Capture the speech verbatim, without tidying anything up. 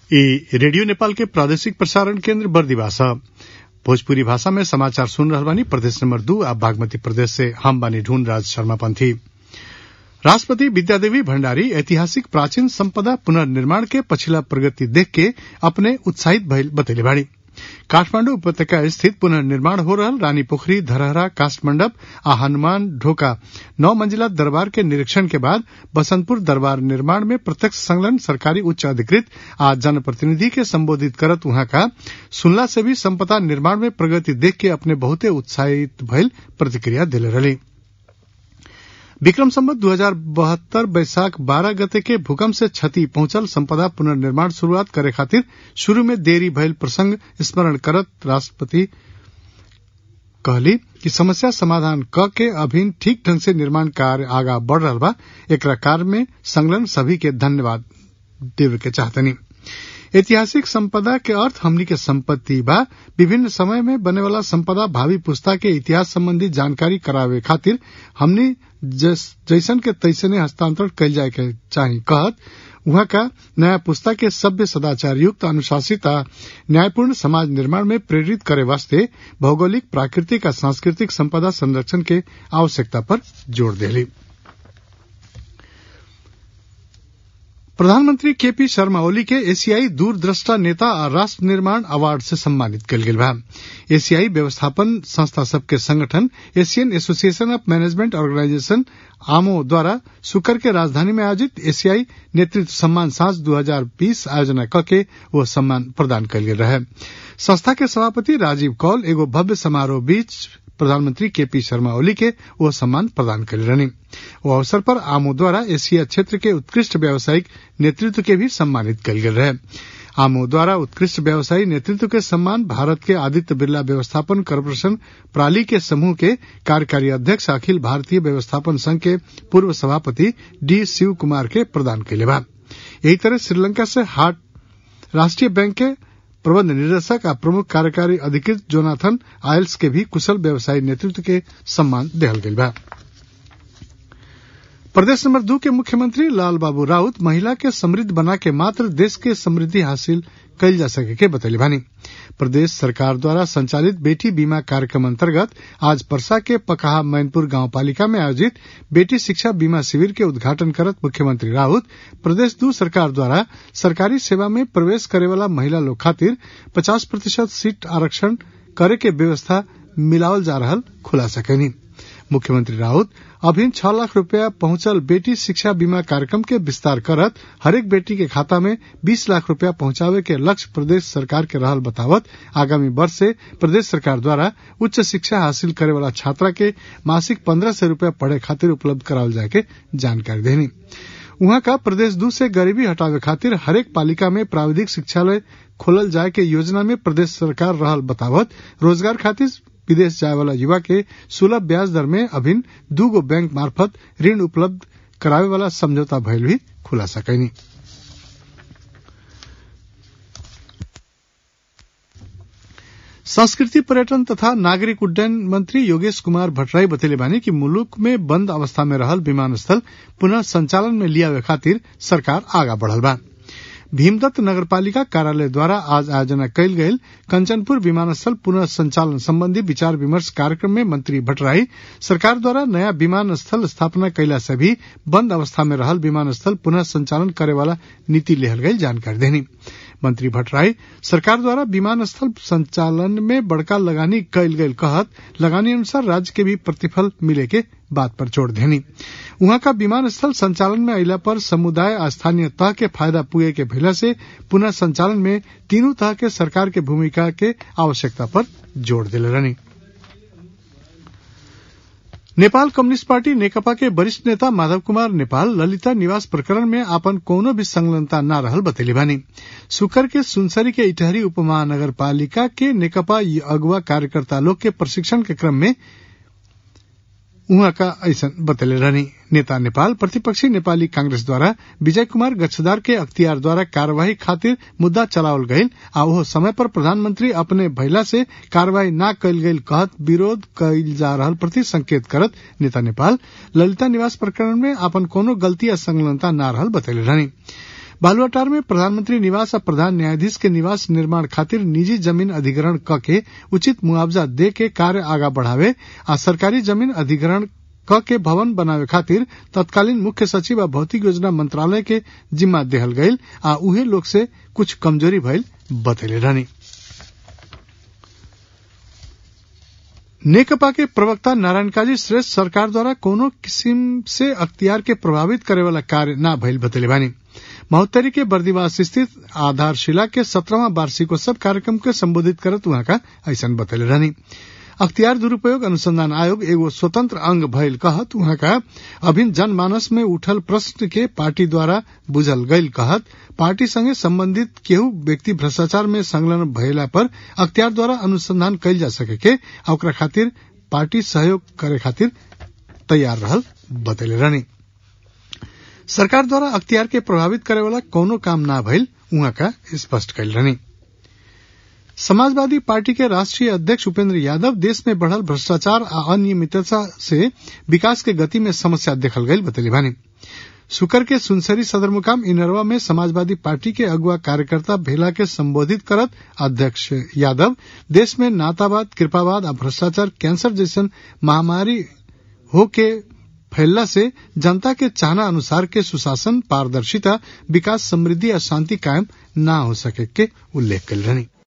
ई रेडियो नेपाल के प्रादेशिक प्रसारण केन्द्र बर्दिवा छ। भोजपुरी भाषा में समाचार सुन रहल बानी। प्रदेश नंबर दू आ बागमती प्रदेश से हम बानी ढूंढ राज शर्मा पंथी। राष्ट्रपति विद्यादेवी भण्डारी ऐतिहासिक प्राचीन संपदा पुनर्निर्माण के पछिला प्रगति देख के अपने उत्साहित भइल बतैले बाड़ी। काठमांडू उपत्यका स्थित पुनर्निर्माण हो रहल रानी पोखरी धरहरा काष्ठ मंडप आ हनुमान ढोका नौ मंजिला दरबार के निरीक्षण के बाद बसंतपुर दरबार निर्माण में प्रत्यक्ष संलग्न सरकारी उच्च अधिकृत आ जनप्रतिनिधि के संबोधित करत उहाँ का सुनला से भी संपदा निर्माण में प्रगति देख के अपने बहुते उत्साहित भइल प्रतिक्रिया दिले रही। विक्रम संवत दू हजार बहत्तर बैसाख बारह गते के भूकंप से क्षति पहुंचल संपदा पुनर्निर्माण शुरूआत करे खातिर शुरू में देरी भइल प्रसंग स्मरण करत राष्ट्रपति कहली कि समस्या समाधान क के अभिन ठीक ढंग से निर्माण कार्य आगा बढ़ रहल बा। एकरा कार्य में संलग्न सभी के धन्यवाद देवे के चाहतनी। ऐतिहासिक संपदा के अर्थ हमनी के संपत्ति बा। विभिन्न समय में बने वाला संपदा भावी पुस्ता के इतिहास संबंधी जानकारी करावे खातिर हमनी जैसन के तैसने हस्तांतरण कैल जाए के चाही कहत उहाँ का नया पुस्ता के सभ्य सदाचार युक्त अनुशासित आ न्यायपूर्ण समाज निर्माण में प्रेरित करे वास्ते भौगोलिक प्राकृतिक आ सांस्कृतिक संपदा संरक्षण के आवश्यकता पर जोर देली। प्रधानमंत्री केपी शर्मा ओली के एशियाई दूरदृष्टा नेता और राष्ट्र निर्माण अवार्ड से सम्मानित कल गेल बा। एशियाई व्यवस्थापन संस्था सबके संगठन Asian association of management organisation आमो द्वारा शुक्र के राजधानी में आयोजित एशियाई नेतृत्व सम्मान साँझ दू हजार बीस आयोजना करके वो सम्मान प्रदान कल गेल रहे। संस्था के सभापति राजीव कौल एगो भव्य समारोह बीच प्रधानमंत्री केपी शर्मा ओली के वो सम्मान प्रदान कर रहनी। वो अवसर पर आमो द्वारा एशिया क्षेत्र के उत्कृष्ट व्यावसायिक नेतृत्व के भी सम्मानित कल गेल रहे। आमो द्वारा उत्कृष्ट व्यवसायी नेतृत्व के सम्मान भारत के आदित्य बिरला व्यवस्थापन कॉर्पोरेशन प्राली के समूह के कार्यकारी अध्यक्ष अखिल भारतीय व्यवस्थापन संघ के पूर्व सभापति डी शिव कुमार के प्रदान कैले बा। यही तरह श्रीलंका से हाट राष्ट्रीय बैंक के प्रबंध निदेशक और प्रमुख कार्यकारी अधिकृत जोनाथन आयल्स के भी कुशल व्यवसायी नेतृत्व के सम्मान देहल गईल बा। प्रदेश नंबर दो के मुख्यमंत्री लाल बाबू राउत महिला के समृद्ध बना के मात्र देश के समृद्धि हासिल कैल जा सके के बतैले बानी। प्रदेश सरकार द्वारा संचालित बेटी बीमा कार्यक्रम अंतर्गत आज परसा के पकहा मैनपुर गांव पालिका में आयोजित बेटी शिक्षा बीमा शिविर के उद्घाटन करत मुख्यमंत्री राउत प्रदेश दू सरकार द्वारा सरकारी सेवा में प्रवेश करे वाला महिला लोग खातिर पचास प्रतिशत सीट आरक्षण करे के व्यवस्था मिलावल जा रहल खुलासा कैनी। मुख्यमंत्री राउत अभिन छह लाख रुपया पहुंचल बेटी शिक्षा बीमा कार्यक्रम के विस्तार करत हरेक बेटी के खाता में बीस लाख रुपया पहुंचावे के लक्ष्य प्रदेश सरकार के रहल बतावत आगामी वर्ष से प्रदेश सरकार द्वारा उच्च शिक्षा हासिल करे वाला छात्रा के मासिक पंद्रह सौ रुपया पढ़े खातिर उपलब्ध करावल जाए के जानकारी देनी। उहाँ का प्रदेश दू से गरीबी हटावे खातिर हरेक पालिका में प्राविधिक शिक्षालय खोलल जाए के योजना में प्रदेश सरकार रहल बतावत रोजगार खातिर विदेश जाए वाला युवा के सुलभ ब्याज दर में अभिन दूगो बैंक मार्फत ऋण उपलब्ध करावे वाला समझौता भइल भी खुलासा कैनी। संस्कृति पर्यटन तथा नागरिक उड्डयन मंत्री योगेश कुमार भट्टराई बतैले बानी कि मुलुक में बंद अवस्था में रहल विमानस्थल पुनः संचालन में लियावे खातिर सरकार आगा बढ़ल बा। भीमदत्त नगरपालिका कार्यालय द्वारा आज आयोजना कैल गयल कंचनपुर विमानस्थल पुनः संचालन संबंधी विचार विमर्श कार्यक्रम में मंत्री भट्टराई सरकार द्वारा नया विमानस्थल स्थापना कैला से भी बंद अवस्था में रहल विमानस्थल पुनः संचालन करे वाला नीति लेहल गई जानकारी देनी। मंत्री भट्टराई सरकार द्वारा विमानस्थल संचालन में बड़का लगानी कैल गयल कहत लगानी अनुसार राज्य के भी प्रतिफल मिले के बात पर जोर देनी। उहाँ का विमानस्थल संचालन में अइला पर समुदाय आ स्थानीय तह के फायदा पुगे के भइला से पुनः संचालन में तीनों तह के सरकार के भूमिका के आवश्यकता पर जोर दिले रहनी। नेपाल कम्युनिस्ट पार्टी नेकपा के वरिष्ठ नेता माधव कुमार नेपाल ललिता निवास प्रकरण में आपन कोनो भी संलग्नता न रहल बतैले बानी। शुक्र के सुनसरी के इटहरी उपमहानगरपालिका के नेकपा अगुवा कार्यकर्ता लोग के प्रशिक्षण के क्रम में उहाँ का ऐसा बतैले रहनी। नेता नेपाल प्रतिपक्षी नेपाली कांग्रेस द्वारा विजय कुमार गच्छदार के अख्तियार द्वारा कार्यवाही खातिर मुद्दा चलावल गईल आ ओह समय पर प्रधानमंत्री अपने भइला से कार्यवाही न कैल गईल कहत विरोध कैल जा रहल प्रति संकेत करत नेता नेपाल ललिता निवास प्रकरण में अपन कोनो गलती या संलग्नता न रहल बतैले रहनी। बालुआटार में प्रधानमंत्री निवास आ प्रधान न्यायाधीश के निवास निर्माण खातिर निजी जमीन अधिग्रहण क के उचित मुआवजा दे के कार्य आगा बढ़ावे आ सरकारी जमीन अधिग्रहण क के भवन बनावे खातिर तत्कालीन मुख्य सचिव आ भौतिक योजना मंत्रालय के जिम्मा देहल गईल आ उहे लोग से कुछ कमजोरी भइल बतैले रहनी। नेकपा के प्रवक्ता नारायण काजी श्रेष्ठ सरकार द्वारा कोनो किसिम से अख्तियार के प्रभावित करे वाला कार्य न भइल बतैले बानी। महोत्तरी के बर्दिवास स्थित आधारशिला के सत्रहवां वार्षिकोत्सव कार्यक्रम के संबोधित करत वहां का ऐसन बतैले रहनी। अख्तियार दुरुपयोग अनुसंधान आयोग एगो स्वतंत्र अंग भइल कहत वहां का अभिन्न जनमानस में उठल प्रश्न के पार्टी द्वारा बुझल गईल कहत पार्टी संगे संबंधित केहू व्यक्ति भ्रष्टाचार में संलग्न भइला पर अख्तियार द्वारा अनुसंधान कईल जा सके के आ ओकरा खातिर पार्टी सहयोग करे खातिर तैयार रहल बतैले रहनी। सरकार द्वारा अख्तियार के प्रभावित करे वाला कौनो काम ना भइल उहाँ का स्पष्ट कईल रहनी। समाजवादी पार्टी के राष्ट्रीय अध्यक्ष उपेंद्र यादव देश में बढ़ल भ्रष्टाचार आ अनियमितता से विकास के गति में समस्या देखल गईल बतैले बानी। सुकर के सुनसरी सदरमुकाम इनरवा में समाजवादी पार्टी के अगुआ कार्यकर्ता भेला के संबोधित करत अध्यक्ष यादव देश में नातावाद, कृपावाद आ भ्रष्टाचार कैंसर जैसन महामारी होके फैलला से जनता के चाहना अनुसार के सुशासन, पारदर्शिता, विकास, समृद्धि आ शांति कायम न हो सके के उल्लेख कल रहनी।